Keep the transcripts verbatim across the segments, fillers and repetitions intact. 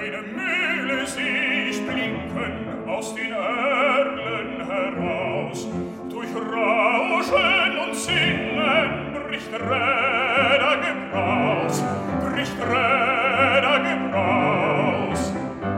Eine Mühle seh ich blinken aus den Erlen heraus. Durch Rauschen und Singen bricht Rädergebraus, bricht Rädergebraus.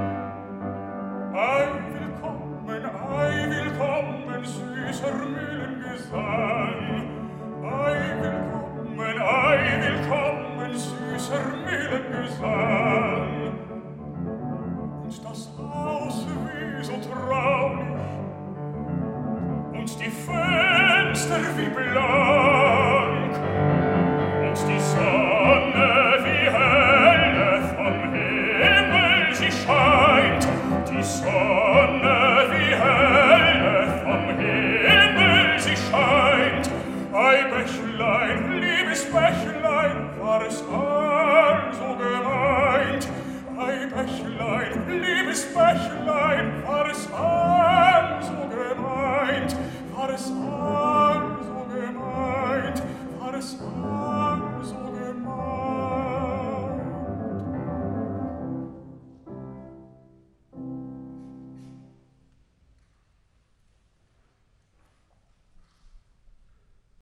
Ei, willkommen, ei, willkommen, süßer Mühlengesang. Ei, willkommen, ei, willkommen, süßer Mühlengesang. Und das Haus wie so traulich, und die Fenster wie blank, und die Sonne wie helle vom Himmel sie scheint, die Sonne wie helle vom Himmel sie scheint. Ei, Bächlein, liebes Bächlein, war es auch